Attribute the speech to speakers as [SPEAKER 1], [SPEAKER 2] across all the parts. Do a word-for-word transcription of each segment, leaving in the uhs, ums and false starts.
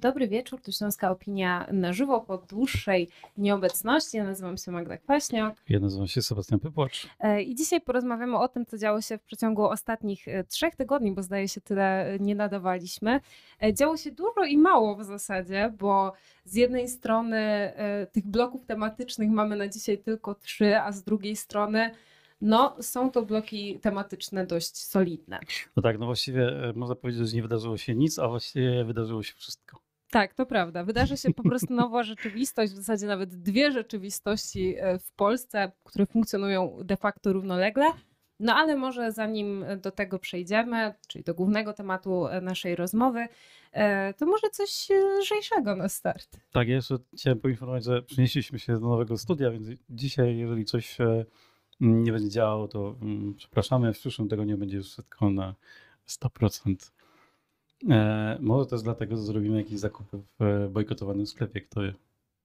[SPEAKER 1] Dobry wieczór, tu Śląska Opinia na żywo po dłuższej nieobecności. Ja nazywam się Magda Kwaśniok.
[SPEAKER 2] Ja nazywam się Sebastian Pypłacz.
[SPEAKER 1] I dzisiaj porozmawiamy o tym, co działo się w przeciągu ostatnich trzech tygodni, bo zdaje się tyle nie nadawaliśmy. Działo się dużo i mało w zasadzie, bo z jednej strony tych bloków tematycznych mamy na dzisiaj tylko trzy, a z drugiej strony no, są to bloki tematyczne dość solidne.
[SPEAKER 2] No tak, no właściwie można powiedzieć, że nie wydarzyło się nic, a właściwie wydarzyło się wszystko.
[SPEAKER 1] Tak, to prawda. Wydarzy się po prostu nowa rzeczywistość, w zasadzie nawet dwie rzeczywistości w Polsce, które funkcjonują de facto równolegle. No ale może zanim do tego przejdziemy, czyli do głównego tematu naszej rozmowy, to może coś lżejszego na start.
[SPEAKER 2] Tak, ja jeszcze chciałem poinformować, że przenieśliśmy się do nowego studia, więc dzisiaj, jeżeli coś nie będzie działało, to um, przepraszamy, w przyszłym tego nie będzie już wszystko na sto procent. E, może też dlatego, że zrobimy jakieś zakupy w bojkotowanym sklepie, kto wie.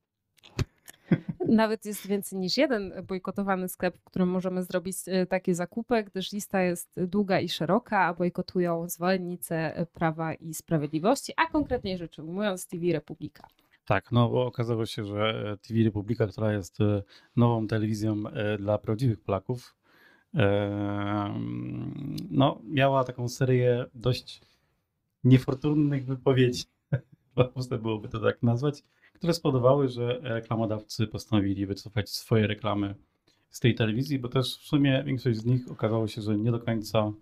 [SPEAKER 1] Nawet jest więcej niż jeden bojkotowany sklep, w którym możemy zrobić takie zakupy, gdyż lista jest długa i szeroka, a bojkotują zwolennicy Prawa i Sprawiedliwości, a konkretnie rzecz ujmując T V Republika.
[SPEAKER 2] Tak, no bo okazało się, że T V Republika, która jest nową telewizją dla prawdziwych Polaków, no miała taką serię dość niefortunnych wypowiedzi, można byłoby to tak nazwać, które spowodowały, że reklamodawcy postanowili wycofać swoje reklamy z tej telewizji, bo też w sumie większość z nich okazało się, że nie do końca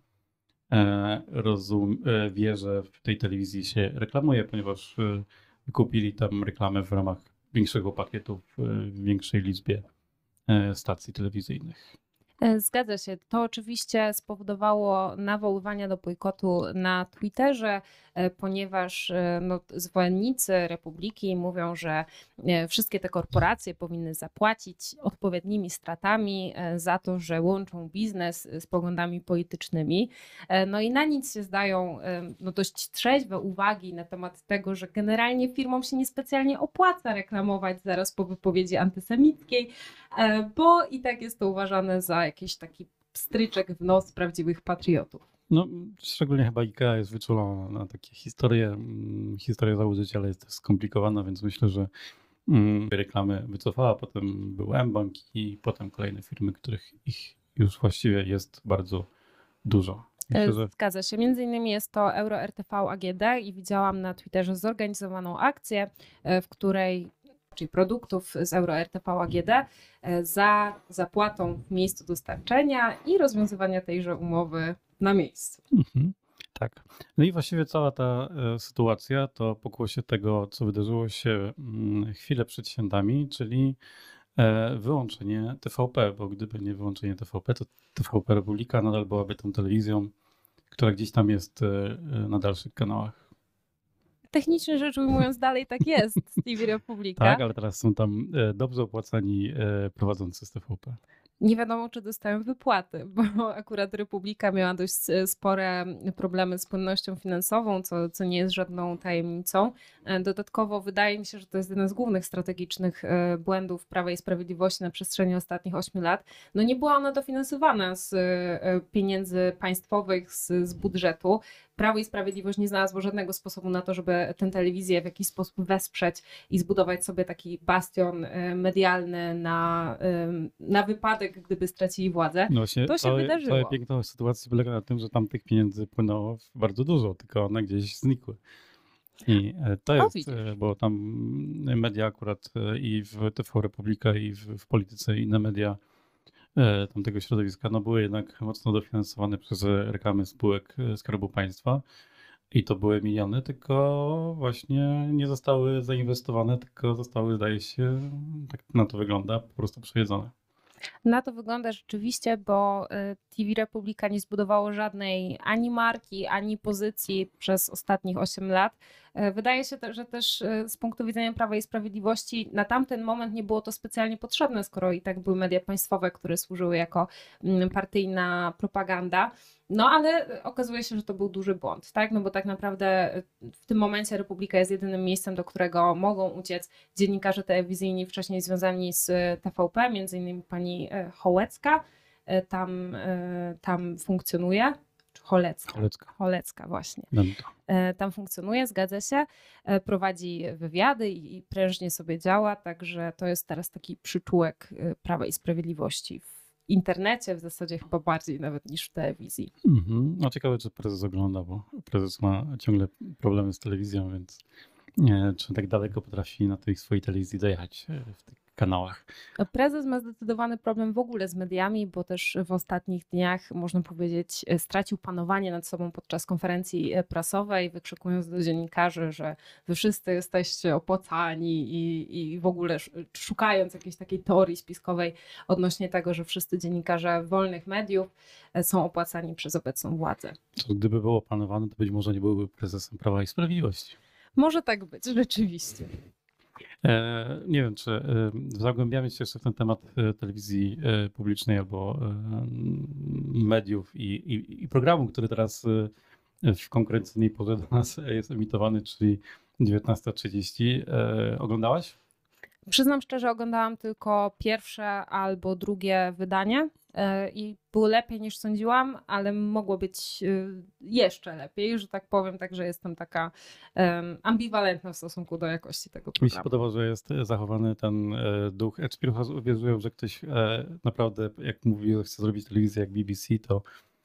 [SPEAKER 2] rozum, wie, że w tej telewizji się reklamuje, ponieważ kupili tam reklamę w ramach większego pakietu w większej liczbie stacji telewizyjnych.
[SPEAKER 1] Zgadza się. To oczywiście spowodowało nawoływania do bojkotu na Twitterze, ponieważ no, zwolennicy Republiki mówią, że wszystkie te korporacje powinny zapłacić odpowiednimi stratami za to, że łączą biznes z poglądami politycznymi. No i na nic się zdają no, dość trzeźwe uwagi na temat tego, że generalnie firmom się niespecjalnie opłaca reklamować zaraz po wypowiedzi antysemickiej, bo i tak jest to uważane za jakiś taki stryczek w nos prawdziwych patriotów.
[SPEAKER 2] No, szczególnie chyba IKEA jest wyczulona na takie historie. Historia założyciela jest też skomplikowana, więc myślę, że reklamy wycofała, potem był mBank i potem kolejne firmy, których ich już właściwie jest bardzo dużo.
[SPEAKER 1] Myślę, że... Zgadza się. Między innymi jest to Euro R T V A G D i widziałam na Twitterze zorganizowaną akcję, w której czyli produktów z Euro R T V A G D za zapłatą w miejscu dostarczenia i rozwiązywania tejże umowy na miejscu.
[SPEAKER 2] Mhm, tak. No i właściwie cała ta e, sytuacja to pokłosie tego, co wydarzyło się mm, chwilę przed świętami, czyli e, wyłączenie T V P, bo gdyby nie wyłączenie T V P, to T V P Republika nadal byłaby tą telewizją, która gdzieś tam jest e, na dalszych kanałach.
[SPEAKER 1] Technicznie rzecz ujmując, dalej tak jest z T V Republika.
[SPEAKER 2] Tak, ale teraz są tam dobrze opłacani prowadzący z T V P.
[SPEAKER 1] Nie wiadomo, czy dostają wypłaty, bo akurat Republika miała dość spore problemy z płynnością finansową, co, co nie jest żadną tajemnicą. Dodatkowo wydaje mi się, że to jest jeden z głównych strategicznych błędów Prawa i Sprawiedliwości na przestrzeni ostatnich ośmiu lat. No nie była ona dofinansowana z pieniędzy państwowych, z, z budżetu. Prawo i Sprawiedliwość nie znalazło żadnego sposobu na to, żeby tę telewizję w jakiś sposób wesprzeć i zbudować sobie taki bastion medialny na, na wypadek, gdyby stracili władzę.
[SPEAKER 2] No właśnie,
[SPEAKER 1] to się
[SPEAKER 2] całe,
[SPEAKER 1] wydarzyło.
[SPEAKER 2] Całe piękno sytuacji polega na tym, że tam tych pieniędzy płynęło bardzo dużo, tylko one gdzieś znikły. I to jest, o, bo tam media akurat i w T V Republika, i w, w polityce, i inne media tamtego środowiska, no były jednak mocno dofinansowane przez reklamy spółek Skarbu Państwa i to były miliony, tylko właśnie nie zostały zainwestowane, tylko zostały, zdaje się, tak na to wygląda, po prostu przejedzone.
[SPEAKER 1] Na to wygląda rzeczywiście, bo T V Republika nie zbudowało żadnej ani marki, ani pozycji przez ostatnich osiem lat. Wydaje się, że też z punktu widzenia Prawa i Sprawiedliwości na tamten moment nie było to specjalnie potrzebne, skoro i tak były media państwowe, które służyły jako partyjna propaganda. No ale okazuje się, że to był duży błąd, tak? No bo tak naprawdę w tym momencie Republika jest jedynym miejscem, do którego mogą uciec dziennikarze telewizyjni wcześniej związani z T V P, między innymi pani Hołecka tam, tam funkcjonuje. czy Cholecka.
[SPEAKER 2] Cholecka.
[SPEAKER 1] Cholecka, właśnie.
[SPEAKER 2] No to.
[SPEAKER 1] Tam funkcjonuje, zgadza się, prowadzi wywiady i prężnie sobie działa, także to jest teraz taki przyczółek Prawa i Sprawiedliwości w internecie, w zasadzie chyba bardziej nawet niż w telewizji.
[SPEAKER 2] Mhm. No ciekawe, czy prezes ogląda, bo prezes ma ciągle problemy z telewizją, więc nie, czy tak daleko potrafi na tej swojej telewizji dojechać w tych kanałach.
[SPEAKER 1] Prezes ma zdecydowany problem w ogóle z mediami, bo też w ostatnich dniach, można powiedzieć, stracił panowanie nad sobą podczas konferencji prasowej, wykrzykując do dziennikarzy, że wy wszyscy jesteście opłacani i, i w ogóle szukając jakiejś takiej teorii spiskowej odnośnie tego, że wszyscy dziennikarze wolnych mediów są opłacani przez obecną władzę.
[SPEAKER 2] To gdyby było panowane, to być może nie byłby prezesem Prawa i Sprawiedliwości.
[SPEAKER 1] Może tak być, rzeczywiście.
[SPEAKER 2] E, nie wiem, czy e, zagłębiamy się jeszcze w ten temat e, telewizji e, publicznej albo e, mediów i, i, i programu, który teraz e, w konkurencyjnej porze do nas jest emitowany, czyli dziewiętnasta trzydzieści. E, oglądałaś?
[SPEAKER 1] Przyznam szczerze, oglądałam tylko pierwsze albo drugie wydanie i było lepiej niż sądziłam, ale mogło być jeszcze lepiej, że tak powiem, także jestem taka ambiwalentna w stosunku do jakości tego programu.
[SPEAKER 2] Mi się podoba, że jest zachowany ten duch. H P wierzyłem, że ktoś naprawdę, jak mówi, że chce zrobić telewizję jak B B C, to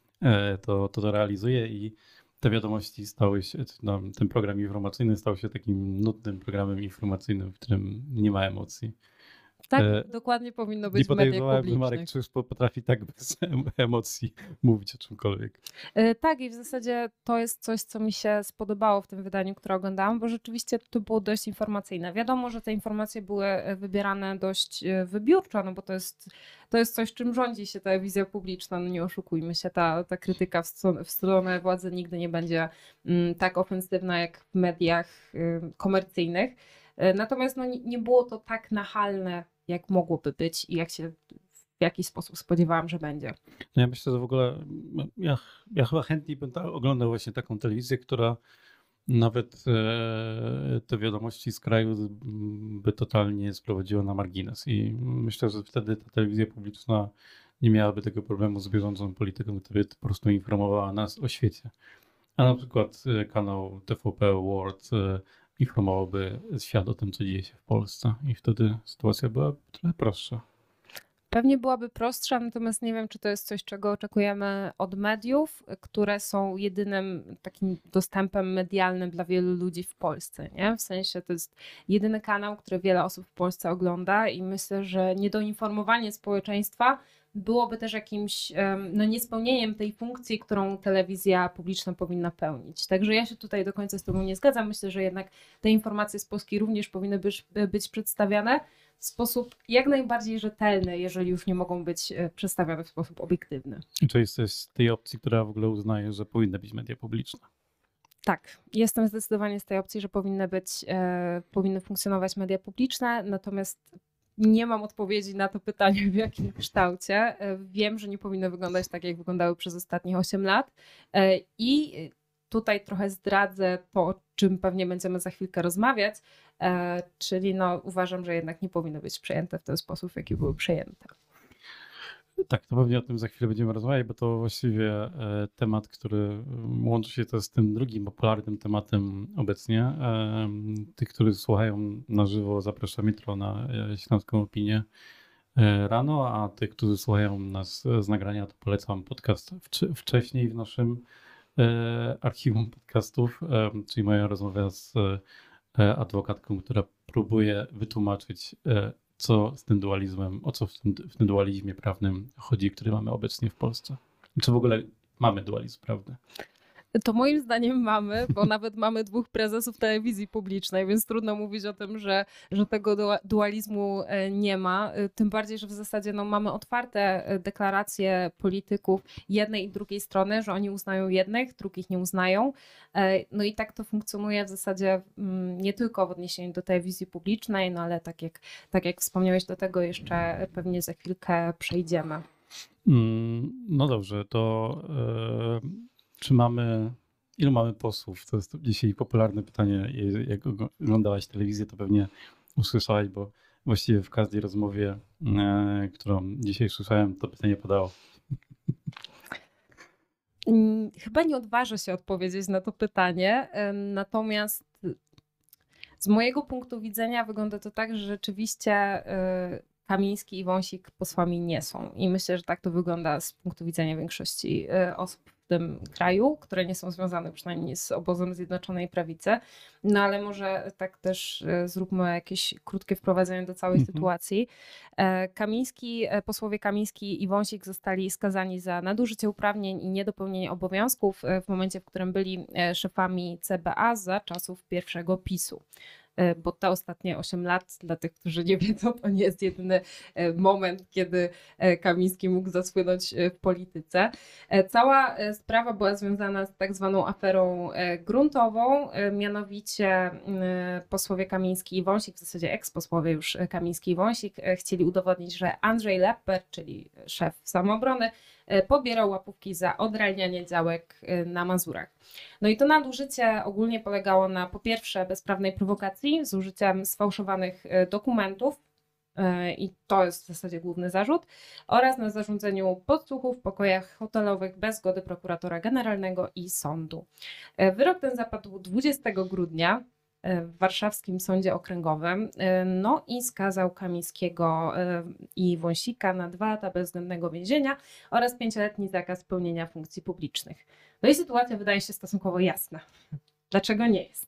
[SPEAKER 2] to, to, to realizuje i te wiadomości stały się, no, ten program informacyjny stał się takim nudnym programem informacyjnym, w którym nie ma emocji.
[SPEAKER 1] Tak, e, dokładnie powinno być w mediach publicznych.
[SPEAKER 2] że Marek Krzysztof potrafi tak bez emocji mówić o czymkolwiek.
[SPEAKER 1] E, tak i w zasadzie to jest coś, co mi się spodobało w tym wydaniu, które oglądałam, bo rzeczywiście to było dość informacyjne. Wiadomo, że te informacje były wybierane dość wybiórczo, no bo to jest, to jest coś, czym rządzi się telewizja publiczna, no nie oszukujmy się, ta, ta krytyka w stronę, w stronę władzy nigdy nie będzie mm, tak ofensywna jak w mediach y, komercyjnych. Natomiast no, nie było to tak nachalne, jak mogłoby być i jak się w jakiś sposób spodziewałam, że będzie.
[SPEAKER 2] No ja myślę, że w ogóle ja, ja chyba chętniej bym ta, oglądał właśnie taką telewizję, która nawet e, te wiadomości z kraju by totalnie sprowadziła na margines i myślę, że wtedy ta telewizja publiczna nie miałaby tego problemu z bieżącą polityką, która po prostu informowała nas o świecie. A na przykład kanał T V P World informowałby świat o tym, co dzieje się w Polsce i wtedy sytuacja była trochę prostsza.
[SPEAKER 1] Pewnie byłaby prostsza, natomiast nie wiem, czy to jest coś, czego oczekujemy od mediów, które są jedynym takim dostępem medialnym dla wielu ludzi w Polsce. Nie? W sensie to jest jedyny kanał, który wiele osób w Polsce ogląda i myślę, że niedoinformowanie społeczeństwa byłoby też jakimś no, niespełnieniem tej funkcji, którą telewizja publiczna powinna pełnić. Także ja się tutaj do końca z tobą nie zgadzam. Myślę, że jednak te informacje z Polski również powinny być, być przedstawiane w sposób jak najbardziej rzetelny, jeżeli już nie mogą być przedstawiane w sposób obiektywny.
[SPEAKER 2] Czy jesteś z tej opcji, która w ogóle uznaje, że powinny być media publiczne?
[SPEAKER 1] Tak, jestem zdecydowanie z tej opcji, że powinny być, e, powinny funkcjonować media publiczne, natomiast nie mam odpowiedzi na to pytanie, w jakim kształcie. Wiem, że nie powinny wyglądać tak, jak wyglądały przez ostatnich osiem lat i tutaj trochę zdradzę to, o czym pewnie będziemy za chwilkę rozmawiać, czyli no, uważam, że jednak nie powinny być przejęte w ten sposób, w jaki były przejęte.
[SPEAKER 2] Tak, to pewnie o tym za chwilę będziemy rozmawiać, bo to właściwie temat, który łączy się też z tym drugim popularnym tematem obecnie. Tych, którzy słuchają na żywo, zapraszam jutro na Śląską Opinię rano, a tych, którzy słuchają nas z nagrania, to polecam podcast wcześniej w naszym archiwum podcastów, czyli moja rozmowa z adwokatką, która próbuje wytłumaczyć, co z tym dualizmem, o co w tym, w tym dualizmie prawnym chodzi, który mamy obecnie w Polsce. Czy w ogóle mamy dualizm prawny?
[SPEAKER 1] To moim zdaniem mamy, bo nawet mamy dwóch prezesów telewizji publicznej, więc trudno mówić o tym, że, że tego dualizmu nie ma. Tym bardziej, że w zasadzie no, mamy otwarte deklaracje polityków jednej i drugiej strony, że oni uznają jednych, drugich nie uznają. No i tak to funkcjonuje w zasadzie nie tylko w odniesieniu do telewizji publicznej, no ale tak jak, tak jak wspomniałeś, do tego jeszcze pewnie za chwilkę przejdziemy.
[SPEAKER 2] No dobrze, to... Yy... Czy mamy, ilu mamy posłów? To jest dzisiaj popularne pytanie. Jak oglądałaś telewizję, to pewnie usłyszałaś, bo właściwie w każdej rozmowie, e, którą dzisiaj słyszałem, to pytanie padało.
[SPEAKER 1] chyba nie odważę się odpowiedzieć na to pytanie, natomiast z mojego punktu widzenia wygląda to tak, że rzeczywiście Kamiński i Wąsik posłami nie są. I myślę, że tak to wygląda z punktu widzenia większości osób w tym kraju, które nie są związane przynajmniej z obozem Zjednoczonej Prawicy. No ale może tak też zróbmy jakieś krótkie wprowadzenie do całej mhm. sytuacji. Kamiński, posłowie Kamiński i Wąsik zostali skazani za nadużycie uprawnień i niedopełnienie obowiązków w momencie, w którym byli szefami C B A za czasów pierwszego PiSu. Bo te ostatnie osiem lat, dla tych, którzy nie wiedzą, to nie jest jedyny moment, kiedy Kamiński mógł zasłynąć w polityce. Cała sprawa była związana z tak zwaną aferą gruntową, mianowicie posłowie Kamiński i Wąsik, w zasadzie eks-posłowie już Kamiński i Wąsik, chcieli udowodnić, że Andrzej Lepper, czyli szef Samoobrony, pobierał łapówki za odralnianie działek na Mazurach. No i to nadużycie ogólnie polegało na po pierwsze bezprawnej prowokacji z użyciem sfałszowanych dokumentów i to jest w zasadzie główny zarzut oraz na zarządzeniu podsłuchów w pokojach hotelowych bez zgody prokuratora generalnego i sądu. Wyrok ten zapadł dwudziestego grudnia w warszawskim sądzie okręgowym, no i skazał Kamińskiego i Wąsika na dwa lata bezwzględnego więzienia oraz pięcioletni zakaz pełnienia funkcji publicznych. No i sytuacja wydaje się stosunkowo jasna. Dlaczego nie jest?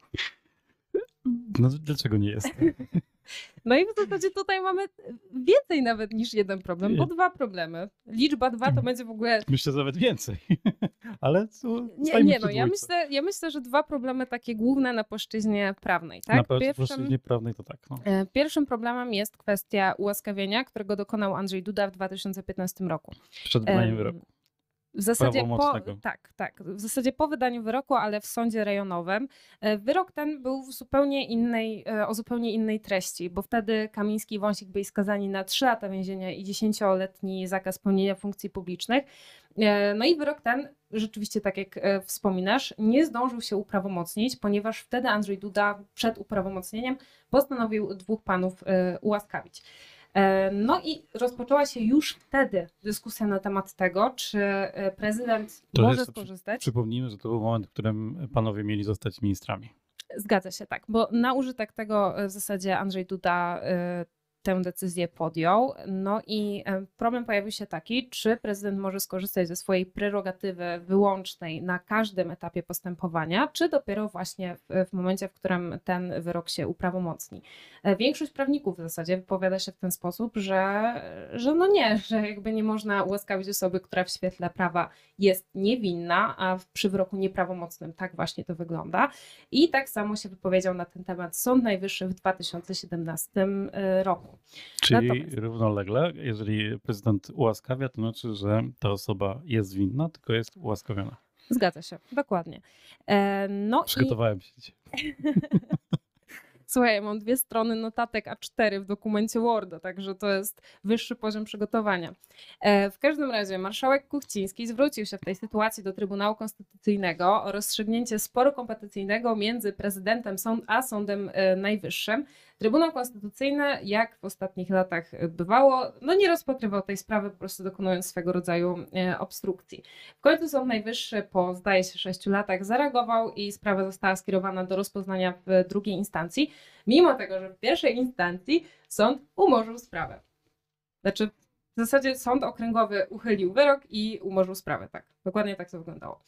[SPEAKER 2] No dlaczego nie jest?
[SPEAKER 1] No i w zasadzie tutaj mamy więcej nawet niż jeden problem, bo dwa problemy. Liczba dwa to będzie w ogóle...
[SPEAKER 2] Myślę, że nawet więcej, ale
[SPEAKER 1] Nie, nie no, ja myślę, ja myślę, że dwa problemy takie główne na płaszczyźnie prawnej. Tak?
[SPEAKER 2] Na Pierwszym, płaszczyźnie prawnej to tak. No.
[SPEAKER 1] Pierwszym problemem jest kwestia ułaskawienia, którego dokonał Andrzej Duda w dwa tysiące piętnastym roku.
[SPEAKER 2] Przed wydaniem wyroku.
[SPEAKER 1] W zasadzie po, tak, tak. W zasadzie po wydaniu wyroku, ale w sądzie rejonowym. Wyrok ten był w zupełnie innej, o zupełnie innej treści, bo wtedy Kamiński i Wąsik byli skazani na trzy lata więzienia i dziesięcioletni zakaz pełnienia funkcji publicznych. No i wyrok ten, rzeczywiście tak jak wspominasz, nie zdążył się uprawomocnić, ponieważ wtedy Andrzej Duda przed uprawomocnieniem postanowił dwóch panów ułaskawić. No i rozpoczęła się już wtedy dyskusja na temat tego, czy prezydent
[SPEAKER 2] to
[SPEAKER 1] może
[SPEAKER 2] jest,
[SPEAKER 1] skorzystać.
[SPEAKER 2] Przypomnijmy, że to był moment, w którym panowie mieli zostać ministrami.
[SPEAKER 1] Zgadza się, tak, bo na użytek tego w zasadzie Andrzej Duda tę decyzję podjął. No i problem pojawił się taki, czy prezydent może skorzystać ze swojej prerogatywy wyłącznej na każdym etapie postępowania, czy dopiero właśnie w, w momencie, w którym ten wyrok się uprawomocni. Większość prawników w zasadzie wypowiada się w ten sposób, że, że no nie, że jakby nie można ułaskawić osoby, która w świetle prawa jest niewinna, a przy wyroku nieprawomocnym tak właśnie to wygląda. I tak samo się wypowiedział na ten temat Sąd Najwyższy w dwa tysiące siedemnastym roku.
[SPEAKER 2] Czyli Natomiast... równolegle, jeżeli prezydent ułaskawia, to znaczy, że ta osoba jest winna, tylko jest ułaskawiona.
[SPEAKER 1] Zgadza się, dokładnie. No
[SPEAKER 2] Przygotowałem
[SPEAKER 1] i...
[SPEAKER 2] się dzisiaj.
[SPEAKER 1] Słuchaj, ja mam dwie strony notatek A cztery w dokumencie Worda, także to jest wyższy poziom przygotowania. W każdym razie marszałek Kuchciński zwrócił się w tej sytuacji do Trybunału Konstytucyjnego o rozstrzygnięcie sporu kompetencyjnego między prezydentem a Sądem Najwyższym. Trybunał Konstytucyjny, jak w ostatnich latach bywało, no nie rozpatrywał tej sprawy, po prostu dokonując swego rodzaju obstrukcji. W końcu Sąd Najwyższy po, zdaje się, sześciu latach zareagował i sprawa została skierowana do rozpoznania w drugiej instancji, mimo tego, że w pierwszej instancji sąd umorzył sprawę. Znaczy w zasadzie sąd okręgowy uchylił wyrok i umorzył sprawę. Tak, dokładnie tak to wyglądało.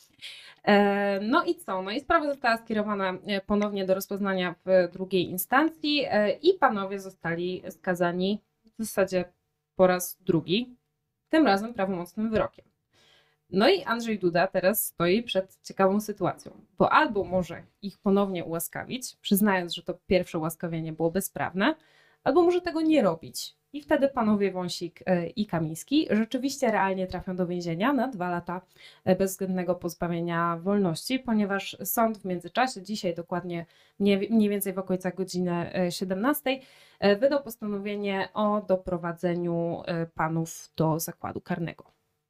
[SPEAKER 1] No i co? No i sprawa została skierowana ponownie do rozpoznania w drugiej instancji i panowie zostali skazani w zasadzie po raz drugi, tym razem prawomocnym wyrokiem. No i Andrzej Duda teraz stoi przed ciekawą sytuacją, bo albo może ich ponownie ułaskawić, przyznając, że to pierwsze ułaskawienie było bezprawne, albo może tego nie robić. I wtedy panowie Wąsik i Kamiński rzeczywiście realnie trafią do więzienia na dwa lata bezwzględnego pozbawienia wolności, ponieważ sąd w międzyczasie, dzisiaj dokładnie mniej więcej w okolicach godziny siedemnastej, wydał postanowienie o doprowadzeniu panów do zakładu karnego.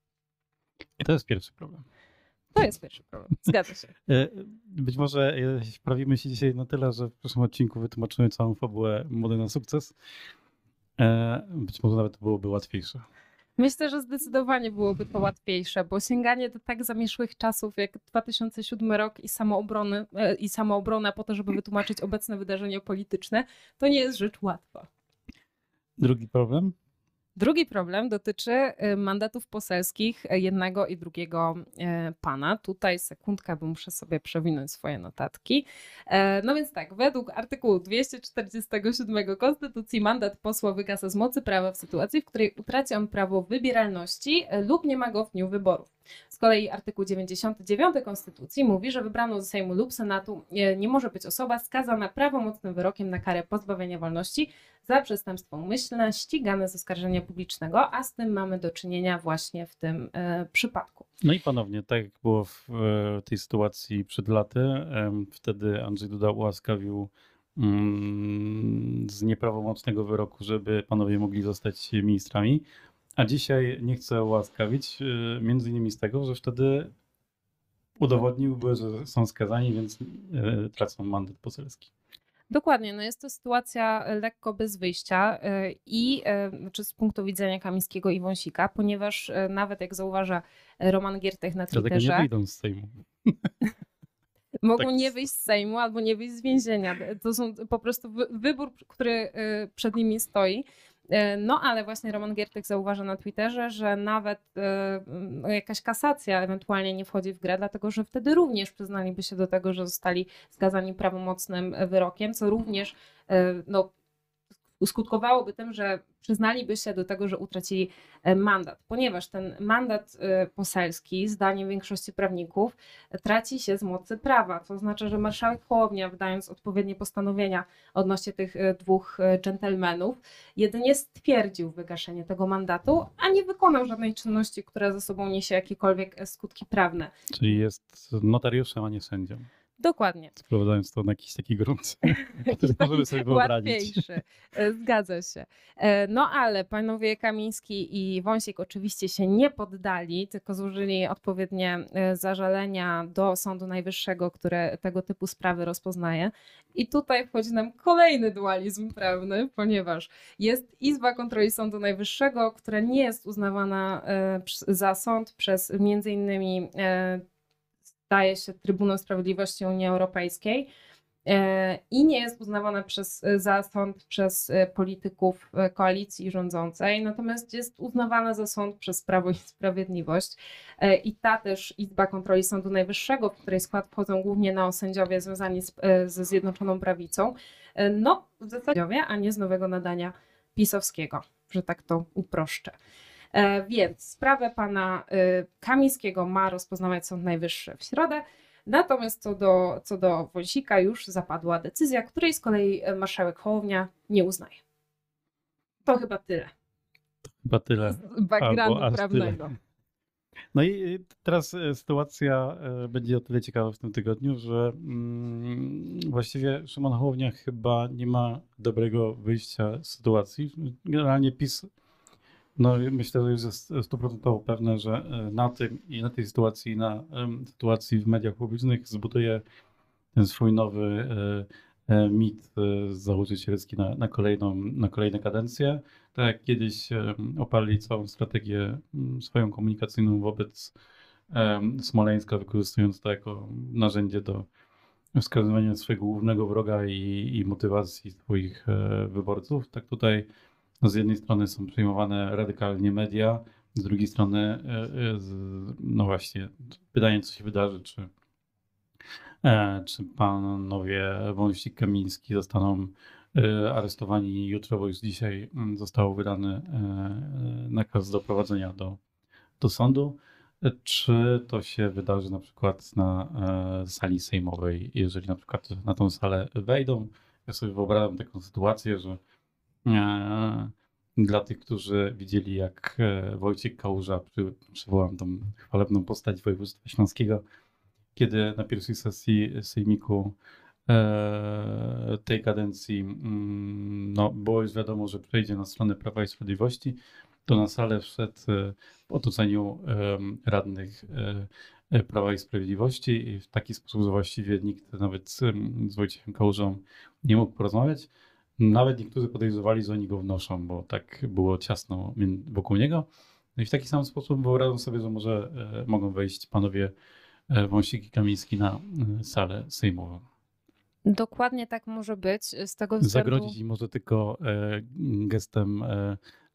[SPEAKER 2] I to jest pierwszy problem.
[SPEAKER 1] To jest pierwszy problem, zgadza się.
[SPEAKER 2] Być może wprawimy się dzisiaj na tyle, że w przyszłym odcinku wytłumaczymy całą fabułę Młody na sukces. Być może nawet to byłoby łatwiejsze.
[SPEAKER 1] Myślę, że zdecydowanie byłoby to łatwiejsze, bo sięganie do tak zamieszłych czasów jak dwa tysiące siódmy rok i samoobrony, i samoobrona po to, żeby wytłumaczyć obecne wydarzenia polityczne, to nie jest rzecz łatwa.
[SPEAKER 2] Drugi problem?
[SPEAKER 1] Drugi problem dotyczy mandatów poselskich jednego i drugiego pana. Tutaj sekundka, bo muszę sobie przewinąć swoje notatki. No więc tak, według artykułu dwieście czterdziestego siódmego Konstytucji mandat posła wygasa z mocy prawa w sytuacji, w której utraci on prawo wybieralności lub nie ma go w dniu wyborów. Z kolei artykuł dziewięćdziesiąty dziewiąty Konstytucji mówi, że wybraną ze Sejmu lub Senatu nie może być osoba skazana prawomocnym wyrokiem na karę pozbawienia wolności za przestępstwo umyślne ścigane z oskarżenia publicznego, a z tym mamy do czynienia właśnie w tym e, przypadku.
[SPEAKER 2] No i ponownie, tak jak było w e, tej sytuacji przed laty, e, wtedy Andrzej Duda ułaskawił mm, z nieprawomocnego wyroku, żeby panowie mogli zostać ministrami, a dzisiaj nie chce ułaskawić e, między innymi z tego, że wtedy udowodniłby, że są skazani, więc e, tracą mandat poselski.
[SPEAKER 1] Dokładnie, no jest to sytuacja lekko bez wyjścia i znaczy z punktu widzenia Kamińskiego i Wąsika, ponieważ nawet jak zauważa Roman Giertych na Twitterze...
[SPEAKER 2] Dlatego nie wyjdą z Sejmu.
[SPEAKER 1] Mogą
[SPEAKER 2] tak.
[SPEAKER 1] nie wyjść z Sejmu albo nie wyjść z więzienia. To są po prostu wybór, który przed nimi stoi. No ale właśnie Roman Giertych zauważa na Twitterze, że nawet no, jakaś kasacja ewentualnie nie wchodzi w grę, dlatego że wtedy również przyznaliby się do tego, że zostali skazani prawomocnym wyrokiem, co również no, skutkowałoby tym, że przyznaliby się do tego, że utracili mandat, ponieważ ten mandat poselski, zdaniem większości prawników, traci się z mocy prawa, co oznacza, że marszałek Hołownia, wydając odpowiednie postanowienia odnośnie tych dwóch dżentelmenów, jedynie stwierdził wygaszenie tego mandatu, a nie wykonał żadnej czynności, która ze sobą niesie jakiekolwiek skutki prawne.
[SPEAKER 2] Czyli jest notariuszem, a nie sędzią.
[SPEAKER 1] Dokładnie.
[SPEAKER 2] Sprowadzając to na jakiś taki grunt, który możemy sobie wyobrazić.
[SPEAKER 1] Łatwiejszy. Zgadza się. No ale panowie Kamiński i Wąsik oczywiście się nie poddali, tylko złożyli odpowiednie zażalenia do Sądu Najwyższego, które tego typu sprawy rozpoznaje. I tutaj wchodzi nam kolejny dualizm prawny, ponieważ jest Izba Kontroli Sądu Najwyższego, która nie jest uznawana za sąd przez między innymi staje się Trybunał Sprawiedliwości Unii Europejskiej i nie jest uznawana przez, za sąd przez polityków koalicji rządzącej, natomiast jest uznawana za sąd przez Prawo i Sprawiedliwość. I ta też Izba Kontroli Sądu Najwyższego, w której skład wchodzą głównie neosędziowie związani z, ze Zjednoczoną Prawicą, no w zasadzie, a nie z nowego nadania pisowskiego, że tak to uproszczę. Więc sprawę pana Kamińskiego ma rozpoznawać Sąd Najwyższy w środę, natomiast co do, co do Wąsika już zapadła decyzja, której z kolei marszałek Hołownia nie uznaje. To chyba tyle.
[SPEAKER 2] To chyba tyle.
[SPEAKER 1] Z backgroundu prawnego.
[SPEAKER 2] Tyle. No i teraz sytuacja będzie o tyle ciekawa w tym tygodniu, że właściwie Szymon Hołownia chyba nie ma dobrego wyjścia z sytuacji. Generalnie PiS, no myślę, że już jest stuprocentowo pewne, że na tym i na tej sytuacji, na sytuacji w mediach publicznych zbuduje ten swój nowy mit założycielski na, na, kolejną, na kolejne kadencje. Tak jak kiedyś oparli całą strategię swoją komunikacyjną wobec Smoleńska, wykorzystując to jako narzędzie do wskazywania swojego głównego wroga i, i motywacji swoich wyborców. Tak tutaj z jednej strony są przejmowane radykalnie media, z drugiej strony no właśnie pytanie, co się wydarzy, czy, czy panowie Wąsik, Kamiński zostaną aresztowani jutro, bo już dzisiaj został wydany nakaz doprowadzenia do, do sądu. Czy to się wydarzy na przykład na sali sejmowej, jeżeli na przykład na tą salę wejdą? Ja sobie wyobrażam taką sytuację, że dla tych, którzy widzieli, jak Wojciech Kałuża, przy, przywołam tą chwalebną postać województwa śląskiego, kiedy na pierwszej sesji sejmiku tej kadencji no, było już wiadomo, że przejdzie na stronę Prawa i Sprawiedliwości, to na salę wszedł w otoczeniu radnych Prawa i Sprawiedliwości i w taki sposób, że właściwie nikt nawet z Wojciechem Kałużą nie mógł porozmawiać. Nawet niektórzy podejrzewali, że oni go wnoszą, bo tak było ciasno wokół niego. No i w taki sam sposób wyobrażam sobie, że może e, mogą wejść panowie e, Wąsik i Kamiński na e, salę sejmową.
[SPEAKER 1] Dokładnie tak może być, z tego względu...
[SPEAKER 2] Zagrodzić im może tylko e, gestem e,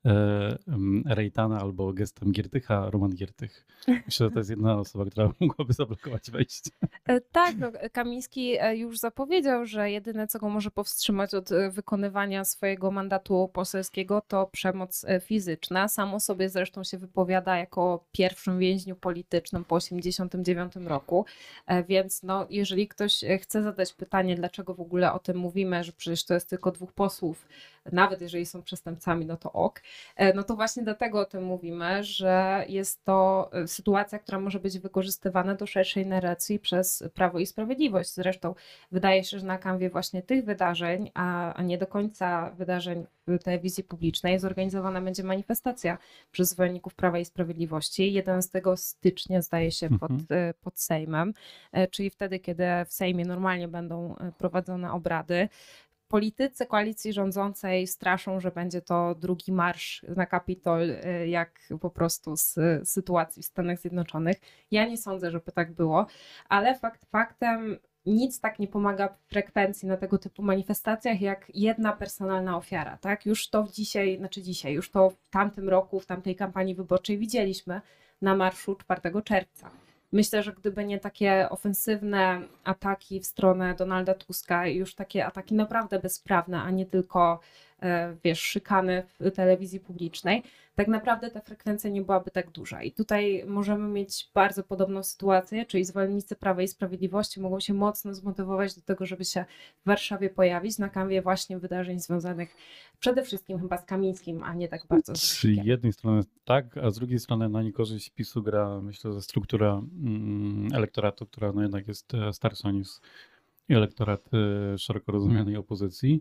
[SPEAKER 2] e, em, Rejtana albo gestem Giertycha, Roman Giertych. Myślę, że to jest jedna osoba, która mogłaby zablokować wejście.
[SPEAKER 1] E, Tak, no, Kamiński e, już zapowiedział, że jedyne, co go może powstrzymać od e, wykonywania swojego mandatu poselskiego, to przemoc e, fizyczna. Sam o sobie zresztą się wypowiada jako pierwszym więźniu politycznym po osiemdziesiątym dziewiątym roku, E, więc no, jeżeli ktoś e, chce zadać pytanie, dlaczego w ogóle o tym mówimy, że przecież to jest tylko dwóch posłów, nawet jeżeli są przestępcami, no to ok, E, no to właśnie dlatego o tym mówimy, że jest to e, sytuacja, która może być wykorzystywana do szerszej narracji przez Prawo i Sprawiedliwość. Zresztą wydaje się, że na kanwie właśnie tych wydarzeń, a, a nie do końca wydarzeń w telewizji publicznej, zorganizowana będzie manifestacja przez zwolenników Prawa i Sprawiedliwości jedenastego stycznia, zdaje się, pod,
[SPEAKER 2] Mhm.
[SPEAKER 1] e, pod Sejmem, e, czyli wtedy, kiedy w Sejmie normalnie będą e, prowadzone obrady. Politycy koalicji rządzącej straszą, że będzie to drugi marsz na Kapitol, y, jak po prostu z y, sytuacji w Stanach Zjednoczonych. Ja nie sądzę, żeby tak było, ale fakt faktem nic tak nie pomaga w frekwencji na tego typu manifestacjach, jak jedna personalna ofiara. Tak? Już to dzisiaj, znaczy dzisiaj, już to w tamtym roku, w tamtej kampanii wyborczej widzieliśmy na marszu czwartego czerwca. Myślę, że gdyby nie takie ofensywne ataki w stronę Donalda Tuska i już takie ataki naprawdę bezprawne, a nie tylko, e, wiesz, szykany w telewizji publicznej, tak naprawdę ta frekwencja nie byłaby tak duża. I tutaj możemy mieć bardzo podobną sytuację, czyli zwolennicy Prawa i Sprawiedliwości mogą się mocno zmotywować do tego, żeby się w Warszawie pojawić na kanwie właśnie wydarzeń związanych przede wszystkim chyba z Kamińskim, a nie tak bardzo z
[SPEAKER 2] Z
[SPEAKER 1] Wąsikiem.
[SPEAKER 2] jednej strony tak, a z drugiej strony na niekorzyść PiSu gra, myślę, że struktura mm, elektoratu, która no jednak jest e, starsza niż elektorat e, szeroko rozumianej opozycji,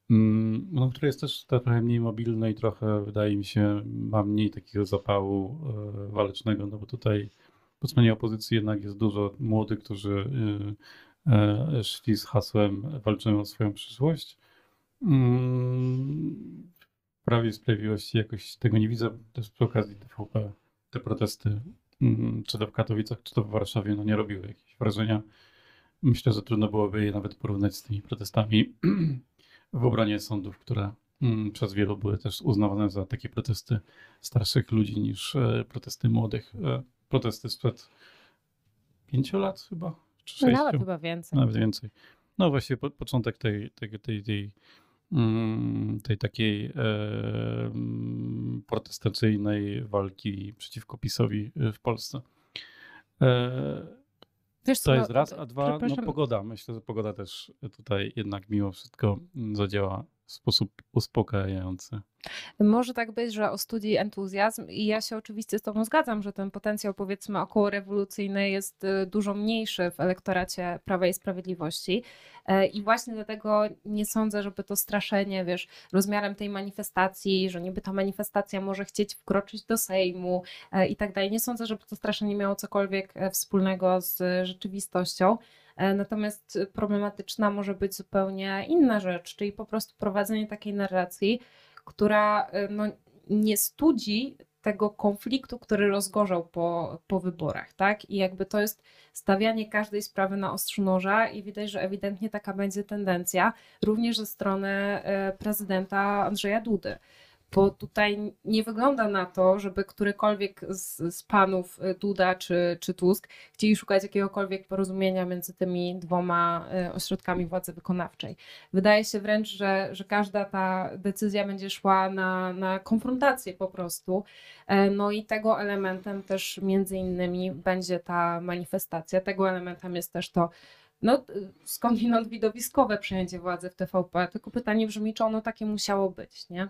[SPEAKER 2] mm, no, który jest też trochę mniej mobilny i trochę, wydaje mi się, ma mniej takiego zapału e, walecznego, no bo tutaj po stronie opozycji jednak jest dużo młodych, którzy e, e, szli z hasłem walczymy o swoją przyszłość. Mm, W Prawie i Sprawiedliwości jakoś tego nie widzę. Też przy okazji T V P te protesty, mm, czy to w Katowicach, czy to w Warszawie, no nie robiły jakiegoś wrażenia. Myślę, że trudno byłoby je nawet porównać z tymi protestami w obronie sądów, które mm, przez wielu były też uznawane za takie protesty starszych ludzi niż e, protesty młodych. E, Protesty sprzed pięciu lat chyba, czy
[SPEAKER 1] Nawet
[SPEAKER 2] sześciu,
[SPEAKER 1] chyba więcej.
[SPEAKER 2] nawet więcej. No właśnie po, początek tej, tej, tej, tej mm, tej takiej e, mm, protestacyjnej walki przeciwko PiSowi w Polsce. E,
[SPEAKER 1] Wiesz co,
[SPEAKER 2] To
[SPEAKER 1] no,
[SPEAKER 2] jest raz, a dwa, no
[SPEAKER 1] przepraszam,
[SPEAKER 2] pogoda. Myślę, że pogoda też tutaj jednak mimo wszystko mm, zadziała w sposób uspokajający.
[SPEAKER 1] może tak być, że ostudzi entuzjazm i ja się oczywiście z tobą zgadzam, że ten potencjał powiedzmy około rewolucyjny jest y, dużo mniejszy w elektoracie Prawa i Sprawiedliwości E, i właśnie dlatego nie sądzę, żeby to straszenie, wiesz, rozmiarem tej manifestacji, że niby ta manifestacja może chcieć wkroczyć do Sejmu e, i tak dalej. Nie sądzę, żeby to straszenie miało cokolwiek e, wspólnego z rzeczywistością. E, Natomiast problematyczna może być zupełnie inna rzecz, czyli po prostu prowadzenie takiej narracji, która y, no, nie studzi tego konfliktu, który rozgorzał po, po wyborach, tak? I jakby to jest stawianie każdej sprawy na ostrzu noża i widać, że ewidentnie taka będzie tendencja również ze strony y, prezydenta Andrzeja Dudy. Bo tutaj nie wygląda na to, żeby którykolwiek z, z panów y, Duda czy, czy Tusk chcieli szukać jakiegokolwiek porozumienia między tymi dwoma y, ośrodkami władzy wykonawczej. Wydaje się wręcz, że, że każda ta decyzja będzie szła na, na konfrontację po prostu. E, No i tego elementem też między innymi będzie ta manifestacja. Tego elementem jest też to, no skądinąd widowiskowe przejęcie władzy w T V P. Tylko pytanie brzmi, czy ono takie musiało być, nie?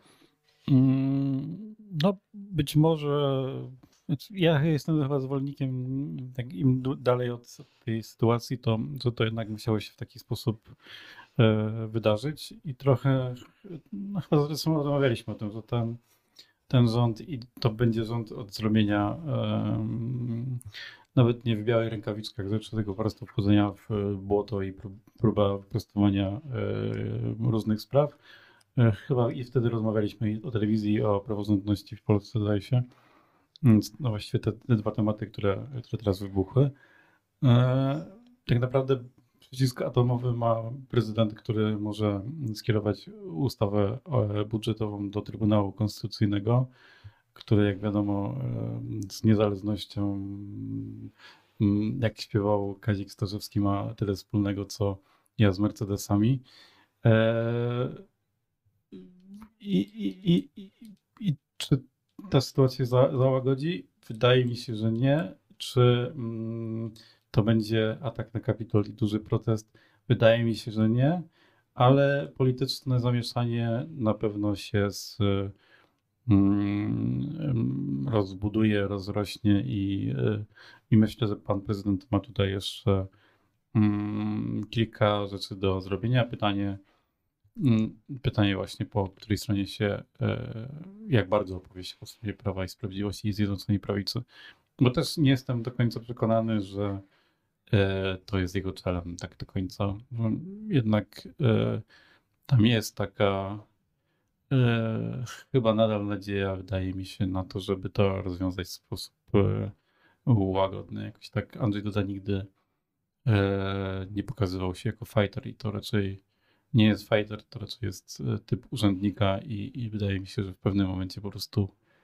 [SPEAKER 2] Mm, No być może, znaczy, ja jestem chyba zwolennikiem, tak im du- dalej od tej sytuacji, to, to to jednak musiało się w taki sposób e, wydarzyć i trochę, no chyba zresztą rozmawialiśmy o tym, że ten, ten rząd i to będzie rząd od zrobienia em, nawet nie w białych rękawiczkach rzeczy, tylko po prostu wchodzenia w błoto i prób- próba wyprostowania e, różnych spraw. E, Chyba i wtedy rozmawialiśmy i o telewizji, i o praworządności w Polsce, zdaje się. Więc no właściwie te, te dwa tematy, które, które teraz wybuchły. E, tak naprawdę przycisk atomowy ma prezydent, który może skierować ustawę e, budżetową do Trybunału Konstytucyjnego, który jak wiadomo e, z niezależnością, mm, jak śpiewał Kazik Starzewski, ma tyle wspólnego co ja z Mercedesami. E, I, i, i, i, i czy ta sytuacja za, załagodzi? Wydaje mi się, że nie. Czy mm, to będzie atak na Kapitol i duży protest? Wydaje mi się, że nie, ale polityczne zamieszanie na pewno się z, mm, rozbuduje, rozrośnie i, y, i myślę, że pan prezydent ma tutaj jeszcze mm, kilka rzeczy do zrobienia. Pytanie, Mm, Pytanie właśnie po której stronie się, e, jak bardzo opowie się po stronie Prawa i Sprawiedliwości i Zjednoczonej Prawicy. Bo też nie jestem do końca przekonany, że e, to jest jego celem tak do końca. Że Jednak e, tam jest taka e, chyba nadal nadzieja, wydaje mi się, na to, żeby to rozwiązać w sposób e, łagodny. Jakoś tak Andrzej Duda nigdy e, nie pokazywał się jako fighter i to raczej nie jest fighter, to raczej jest e, typ urzędnika i, i wydaje mi się, że w pewnym momencie po prostu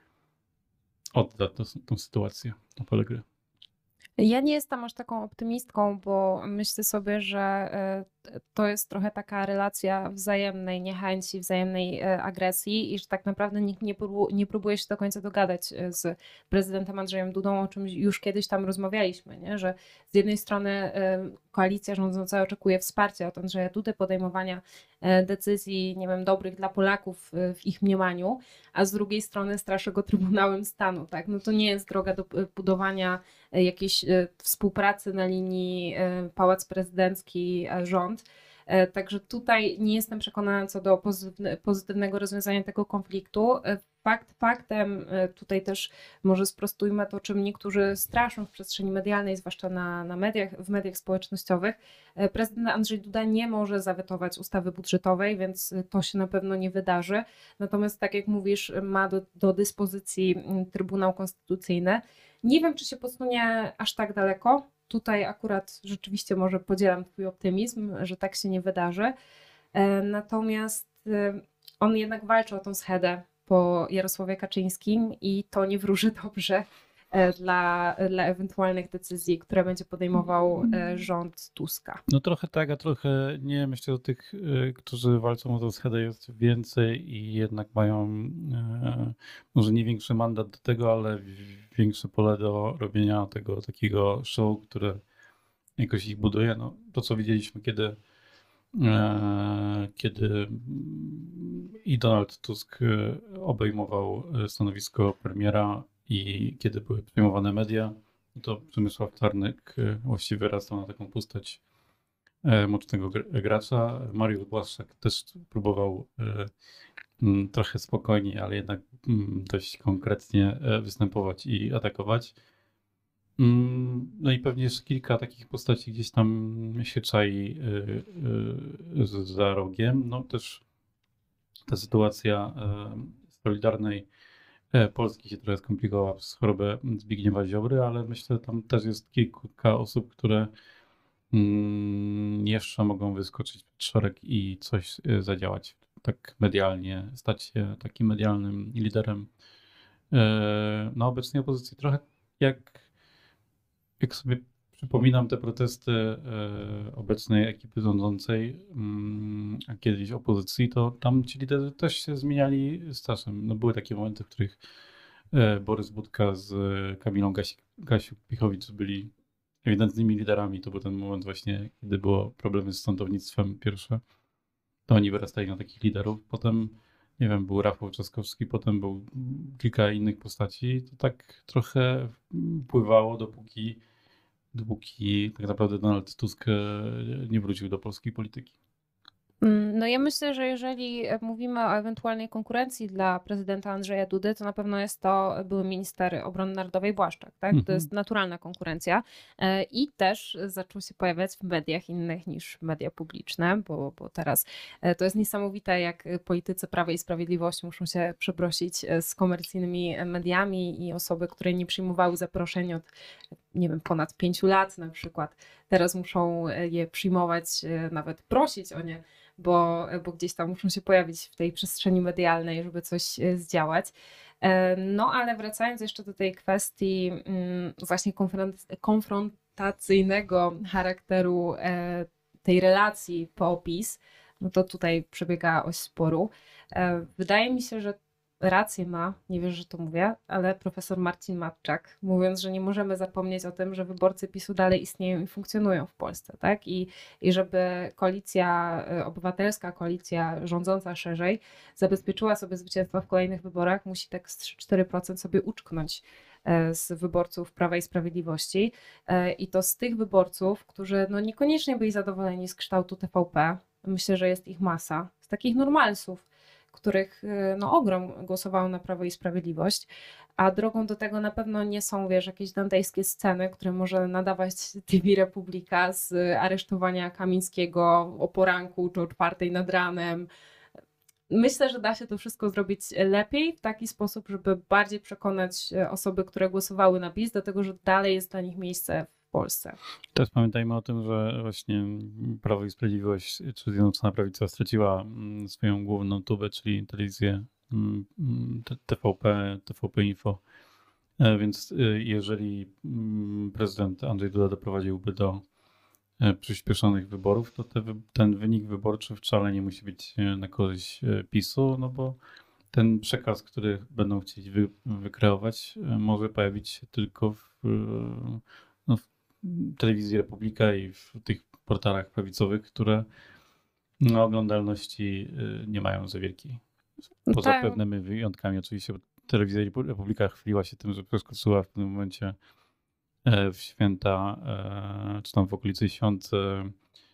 [SPEAKER 2] odda to, tą sytuację na pole gry.
[SPEAKER 1] Ja nie jestem aż taką optymistką, bo myślę sobie, że e, to jest trochę taka relacja wzajemnej niechęci, wzajemnej e, agresji i że tak naprawdę nikt nie, próbu, nie próbuje się do końca dogadać e, z prezydentem Andrzejem Dudą, o czym już kiedyś tam rozmawialiśmy, nie? Że z jednej strony e, koalicja rządząca oczekuje wsparcia od Andrzeja Dudy, podejmowania e, decyzji, nie wiem, dobrych dla Polaków e, w ich mniemaniu, a z drugiej strony straszy go Trybunałem Stanu, tak? No to nie jest droga do e, budowania e, jakiejś e, współpracy na linii e, Pałac Prezydencki, e, rząd. E, Także tutaj nie jestem przekonana co do pozytywne- pozytywnego rozwiązania tego konfliktu. E, Fakt faktem, e, tutaj też może sprostujmy to, czym niektórzy straszą w przestrzeni medialnej, zwłaszcza na, na mediach, w mediach społecznościowych. E, Prezydent Andrzej Duda nie może zawetować ustawy budżetowej, więc e, to się na pewno nie wydarzy. Natomiast tak jak mówisz, ma do, do dyspozycji mm, Trybunał Konstytucyjny. Nie wiem, czy się posunie aż tak daleko. Tutaj akurat rzeczywiście może podzielam Twój optymizm, że tak się nie wydarzy. E, Natomiast e, on jednak walczy o tą schedę po Jarosławie Kaczyńskim i to nie wróży dobrze e, dla, dla ewentualnych decyzji, które będzie podejmował e, rząd Tuska.
[SPEAKER 2] No trochę tak, a trochę nie. Myślę, że tych, y, którzy walczą o tę schedę jest więcej i jednak mają e, może nie większy mandat do tego, ale w- większe pole do robienia tego takiego show, które jakoś ich buduje. No, to co widzieliśmy, kiedy e, kiedy mm, i Donald Tusk e, obejmował e, stanowisko premiera i kiedy były przejmowane media, to Przemysław Czarnek e, właściwie wyrastał na taką postać e, mocnego gr- gracza. Mariusz Błaszczak też próbował e, mm, trochę spokojniej, ale jednak mm, dość konkretnie e, występować i atakować. Mm, No i pewnie jeszcze kilka takich postaci gdzieś tam się czai y, y, z- za rogiem. No też ta sytuacja e, Solidarnej e, Polski się trochę skomplikowała przez chorobę Zbigniewa Ziobry, ale myślę, że tam też jest kilka osób, które mm, jeszcze mogą wyskoczyć przed szereg i coś e, zadziałać tak medialnie, stać się takim medialnym liderem e, na obecnej opozycji. Trochę jak jak sobie przypominam te protesty e, obecnej ekipy rządzącej, mm, a kiedyś opozycji, to tam ci liderzy też się zmieniali z czasem. No, były takie momenty, w których e, Borys Budka z Kamilą Gasi- Gasiuk-Pihowicz byli ewidentnymi liderami. To był ten moment właśnie, kiedy było problemy z sądownictwem pierwsze. To oni wyrastali na takich liderów. Potem, nie wiem, był Rafał Trzaskowski, potem był kilka innych postaci. To tak trochę pływało, dopóki dopóki tak naprawdę Donald Tusk e, nie wrócił do polskiej polityki.
[SPEAKER 1] No ja myślę, że jeżeli mówimy o ewentualnej konkurencji dla prezydenta Andrzeja Dudy, to na pewno jest to były minister obrony narodowej Błaszczak, tak? To
[SPEAKER 2] Mhm.
[SPEAKER 1] jest naturalna konkurencja e, i też zaczął się pojawiać w mediach innych niż media publiczne, bo, bo teraz e, to jest niesamowite, jak politycy Prawa i Sprawiedliwości muszą się przeprosić e, z komercyjnymi mediami i osoby, które nie przyjmowały zaproszeń od, nie wiem, ponad pięciu lat na przykład, teraz muszą je przyjmować, e, nawet prosić o nie, bo, bo gdzieś tam muszą się pojawić w tej przestrzeni medialnej, żeby coś e, zdziałać. E, No ale wracając jeszcze do tej kwestii mm, właśnie konfront- konfrontacyjnego charakteru e, tej relacji po-PiS, no to tutaj przebiega oś sporu. E, Wydaje mi się, że rację ma, nie wiesz, że to mówię, ale profesor Marcin Matczak, mówiąc, że nie możemy zapomnieć o tym, że wyborcy PiSu dalej istnieją i funkcjonują w Polsce, tak? I, i żeby koalicja y, obywatelska, koalicja rządząca szerzej zabezpieczyła sobie zwycięstwo w kolejnych wyborach, musi tak z trzy cztery procent sobie uczknąć e, z wyborców Prawa i Sprawiedliwości. E, I to z tych wyborców, którzy no niekoniecznie byli zadowoleni z kształtu T V P, myślę, że jest ich masa, z takich normalsów, których y, no, ogrom głosowało na Prawo i Sprawiedliwość, a drogą do tego na pewno nie są, wiesz, jakieś dantejskie sceny, które może nadawać T V Republika z aresztowania Kamińskiego o poranku czy o czwartej nad ranem. Myślę, że da się to wszystko zrobić lepiej, w taki sposób, żeby bardziej przekonać osoby, które głosowały na PiS, do tego, że dalej jest dla nich miejsce w Polsce.
[SPEAKER 2] Też pamiętajmy o tym, że właśnie Prawo i Sprawiedliwość czy Zjednoczona Prawica straciła mm, swoją główną tubę, czyli telewizję mm, mm, T- TVP, T V P Info. E, Więc y, jeżeli mm, prezydent Andrzej Duda doprowadziłby do e, przyspieszonych wyborów, to te, wy- ten wynik wyborczy wcale nie musi być e, na korzyść e, PiSu, no bo ten przekaz, który będą chcieli wy, wykreować, e, może pojawić się tylko w, e, no, w telewizji Republika i w tych portalach prawicowych, które no, oglądalności e, nie mają za wielkiej. Poza
[SPEAKER 1] Tak,
[SPEAKER 2] pewnymi wyjątkami oczywiście, bo telewizja Repu- Republika chwaliła się tym, że przeskoczyła w pewnym momencie e, w święta, e, czy tam w okolicy świąt e,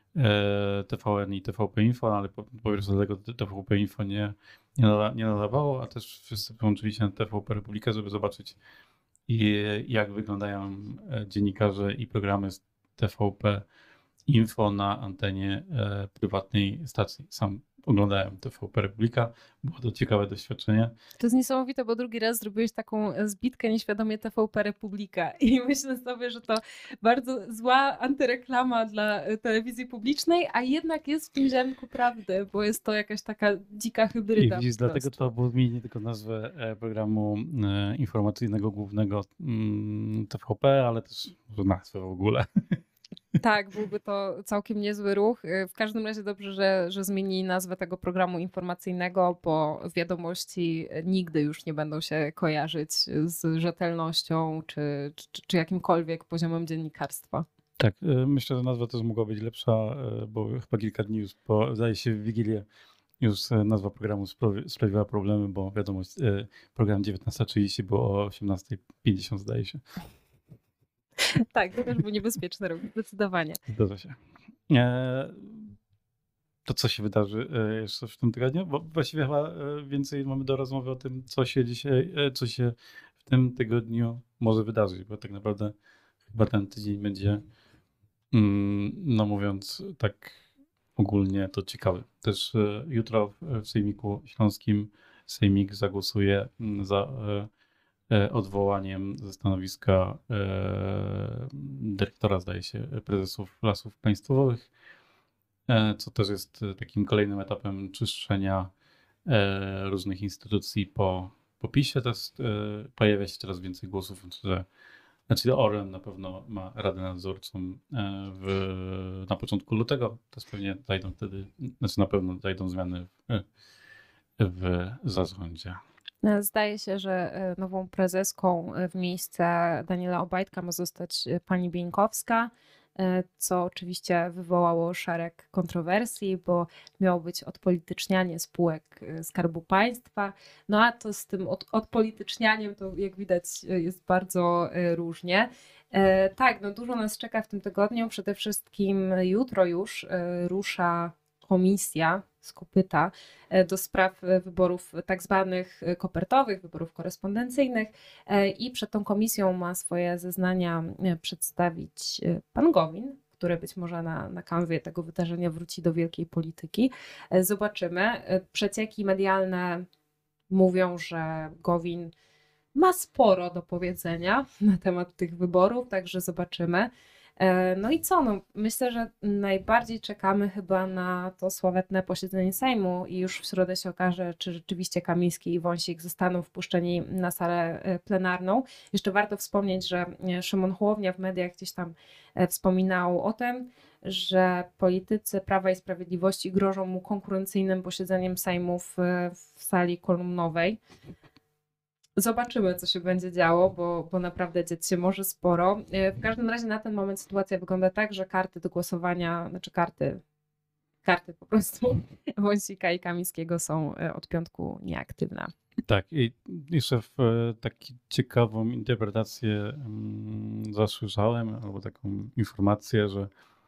[SPEAKER 2] e, T V N i T V P Info, ale po, po prostu dlatego T V P Info nie, nie, nada, nie nadawało, a też wszyscy połączyli się na T V P Republikę, żeby zobaczyć i, jak wyglądają e, dziennikarze i programy z T V P Info na antenie e, prywatnej stacji. Sam oglądałem T V P Republika, było to ciekawe doświadczenie.
[SPEAKER 1] to jest niesamowite, bo drugi raz zrobiłeś taką zbitkę nieświadomie T V P Republika i myślę sobie, że to bardzo zła antyreklama dla e, telewizji publicznej, a jednak jest w tym ziarnku prawdy, bo jest to jakaś taka dzika
[SPEAKER 2] I
[SPEAKER 1] hybryda
[SPEAKER 2] widzisz,
[SPEAKER 1] po
[SPEAKER 2] dlatego
[SPEAKER 1] prostu.
[SPEAKER 2] trzeba było zmienić nie tylko nazwę e, programu e, informacyjnego głównego mm, T V P, ale też może nazwę w ogóle.
[SPEAKER 1] Tak, byłby to całkiem niezły ruch. Y, W każdym razie dobrze, że, że zmienili nazwę tego programu informacyjnego, bo wiadomości nigdy już nie będą się kojarzyć z rzetelnością czy, czy, czy jakimkolwiek poziomem dziennikarstwa.
[SPEAKER 2] Tak, e, myślę, że nazwa też mogła być lepsza, e, bo chyba kilka dni już po, zdaje się, w Wigilię już e, nazwa programu sprawi, sprawiła problemy, bo wiadomo, e, program dziewiętnasta trzydzieści było o osiemnasta pięćdziesiąt, zdaje się.
[SPEAKER 1] Tak, to też był niebezpieczny ruch, zdecydowanie.
[SPEAKER 2] Zdarza się. E, To co się wydarzy e, jeszcze w tym tygodniu? Bo właściwie chyba e, więcej mamy do rozmowy o tym, co się dzisiaj, e, co się w tym tygodniu może wydarzyć, bo tak naprawdę chyba ten tydzień będzie, mm, no mówiąc tak ogólnie, to ciekawy. Też e, jutro w w Sejmiku Śląskim Sejmik zagłosuje mm, za e, e, odwołaniem ze stanowiska e, dyrektora, zdaje się, prezesów Lasów Państwowych, e, co też jest e, takim kolejnym etapem czyszczenia e, różnych instytucji po, po PiSie. Też e, pojawia się coraz więcej głosów, że znaczy Orlen na pewno ma Radę Nadzorczą e, w, na początku lutego. Też pewnie zajdą wtedy, znaczy na pewno zajdą zmiany w, w zarządzie.
[SPEAKER 1] Zdaje się, że e, nową prezeską e, w miejsce Daniela Obajtka ma zostać e, pani Bieńkowska, e, co oczywiście wywołało szereg kontrowersji, bo miało być odpolitycznianie spółek e, Skarbu Państwa. No a to z tym od, odpolitycznianiem to jak widać e, jest bardzo e, różnie. E, Tak, no dużo nas czeka w tym tygodniu. Przede wszystkim jutro już e, rusza komisja z kopyta do spraw wyborów tak zwanych kopertowych, wyborów korespondencyjnych i przed tą komisją ma swoje zeznania przedstawić pan Gowin, który być może na, na kanwie tego wydarzenia wróci do wielkiej polityki. Zobaczymy. Przecieki medialne mówią, że Gowin ma sporo do powiedzenia na temat tych wyborów, także zobaczymy. No i co? No, myślę, że najbardziej czekamy chyba na to sławetne posiedzenie Sejmu i już w środę się okaże, czy rzeczywiście Kamiński i Wąsik zostaną wpuszczeni na salę plenarną. Jeszcze warto wspomnieć, że Szymon Hołownia w mediach gdzieś tam wspominał o tym, że politycy Prawa i Sprawiedliwości grożą mu konkurencyjnym posiedzeniem Sejmu w, w sali kolumnowej. Zobaczymy, co się będzie działo, bo, bo naprawdę dziać się może sporo. W każdym razie na ten moment sytuacja wygląda tak, że karty do głosowania, znaczy karty, karty po prostu Wąsika i Kamińskiego są od piątku nieaktywne.
[SPEAKER 2] Tak, i jeszcze w taką ciekawą interpretację zasłyszałem, albo taką informację, że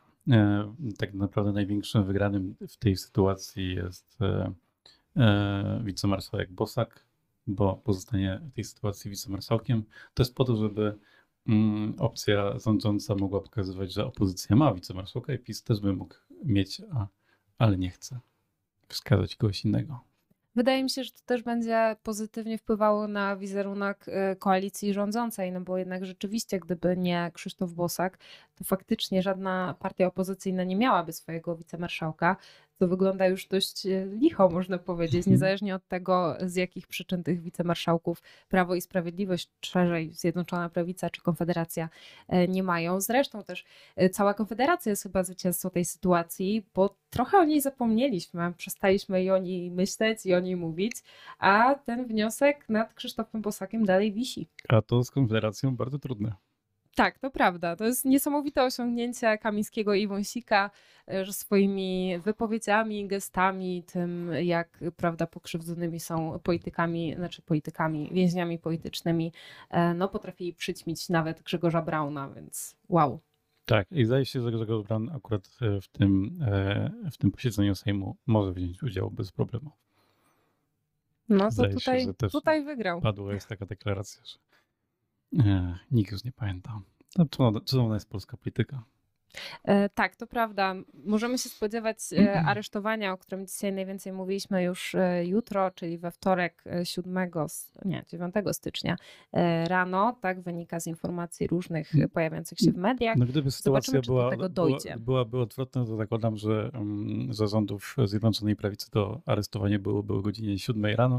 [SPEAKER 2] tak naprawdę największym wygranym w tej sytuacji jest wicemarszałek Bosak, bo pozostanie w tej sytuacji wicemarszałkiem. To jest po to, żeby mm, opcja rządząca mogła pokazywać, że opozycja ma wicemarszałka i PiS też by mógł mieć, a, ale nie chce wskazać kogoś innego.
[SPEAKER 1] Wydaje mi się, że to też będzie pozytywnie wpływało na wizerunek koalicji rządzącej, no bo jednak rzeczywiście, gdyby nie Krzysztof Bosak, to faktycznie żadna partia opozycyjna nie miałaby swojego wicemarszałka. To wygląda już dość licho, można powiedzieć, niezależnie od tego, z jakich przyczyn tych wicemarszałków Prawo i Sprawiedliwość, szerzej Zjednoczona Prawica czy Konfederacja nie mają. Zresztą też cała Konfederacja jest chyba zwycięzcą tej sytuacji, bo trochę o niej zapomnieliśmy, przestaliśmy i o niej myśleć i o niej mówić, a ten wniosek nad Krzysztofem Bosakiem dalej wisi.
[SPEAKER 2] A to z Konfederacją bardzo trudne.
[SPEAKER 1] Tak, to prawda. To jest niesamowite osiągnięcie Kamińskiego i Wąsika, że swoimi wypowiedziami, gestami, tym jak, prawda, pokrzywdzonymi są politykami, znaczy politykami, więźniami politycznymi, no potrafili przyćmić nawet Grzegorza Brauna, więc wow.
[SPEAKER 2] Tak, i zdaje się, że Grzegorz Braun akurat w tym, w tym posiedzeniu Sejmu może wziąć udział bez problemu.
[SPEAKER 1] No to tutaj, się, tutaj wygrał.
[SPEAKER 2] Padła jest taka deklaracja, że nie, nikt już nie pamięta. No, cudowna, cudowna jest polska polityka.
[SPEAKER 1] E, tak, to prawda. Możemy się spodziewać e, aresztowania, o którym dzisiaj najwięcej mówiliśmy już e, jutro, czyli we wtorek siódmego, nie, dziewiątego stycznia e, rano. Tak wynika z informacji różnych pojawiających się w mediach.
[SPEAKER 2] No, gdyby sytuacja była,
[SPEAKER 1] do tego dojdzie.
[SPEAKER 2] Była, byłaby odwrotna, to zakładam, że um, za rządów Zjednoczonej Prawicy to aresztowanie byłoby o godzinie siódmej rano.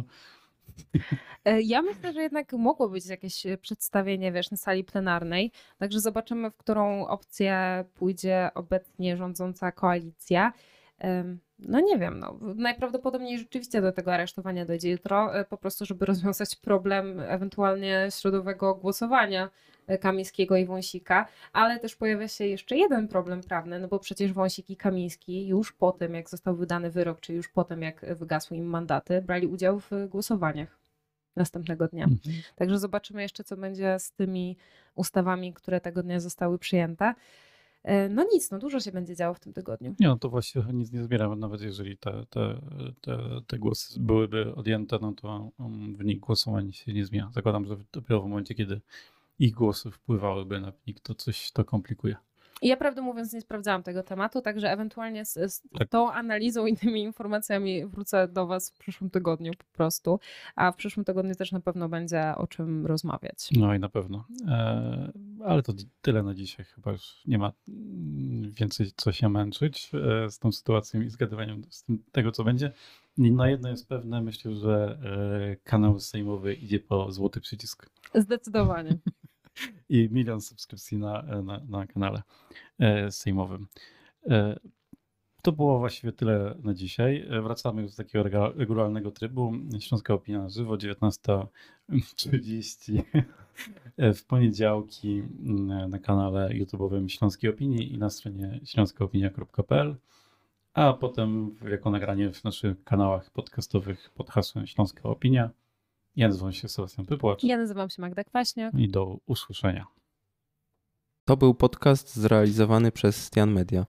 [SPEAKER 1] Ja myślę, że jednak mogło być jakieś przedstawienie, wiesz, na sali plenarnej, także zobaczymy, w którą opcję pójdzie obecnie rządząca koalicja. No nie wiem, no, najprawdopodobniej rzeczywiście do tego aresztowania dojdzie jutro, po prostu żeby rozwiązać problem ewentualnie środowego głosowania Kamińskiego i Wąsika, ale też pojawia się jeszcze jeden problem prawny, no bo przecież Wąsik i Kamiński już po tym, jak został wydany wyrok, czy już po tym, jak wygasły im mandaty, brali udział w głosowaniach następnego dnia. Mhm. Także zobaczymy jeszcze, co będzie z tymi ustawami, które tego dnia zostały przyjęte. No nic, no dużo się będzie działo w tym tygodniu.
[SPEAKER 2] Nie, no to właściwie nic nie zbieram, nawet jeżeli te, te, te, te głosy byłyby odjęte, no to wynik głosowań się nie zmienia. Zakładam, że dopiero w momencie, kiedy ich głosy wpływałyby na wynik, to coś to komplikuje.
[SPEAKER 1] Ja prawdę mówiąc nie sprawdzałam tego tematu, także ewentualnie z, z tak. tą analizą i tymi informacjami wrócę do was w przyszłym tygodniu po prostu, a w przyszłym tygodniu też na pewno będzie o czym rozmawiać.
[SPEAKER 2] No i na pewno, e, ale to tyle na dzisiaj, chyba już nie ma więcej co się męczyć e, z tą sytuacją i zgadywaniem z tym, tego, co będzie. Na jedno jest pewne, myślę, że e, kanał sejmowy idzie po złoty przycisk.
[SPEAKER 1] Zdecydowanie.
[SPEAKER 2] I milion subskrypcji na, na, na kanale e, sejmowym. E, to było właściwie tyle na dzisiaj. E, wracamy już do takiego regularnego trybu. Śląska Opinia na żywo, dziewiętnasta trzydzieści w poniedziałki na kanale YouTube'owym Śląskiej Opinii i na stronie śląska opinia kropka p l, a potem jako nagranie w naszych kanałach podcastowych pod hasłem Śląska Opinia. Ja nazywam się Sebastian Pypłacz.
[SPEAKER 1] Ja nazywam się Magda Kwaśniak.
[SPEAKER 2] I do usłyszenia.
[SPEAKER 3] To był podcast zrealizowany przez Stian Media.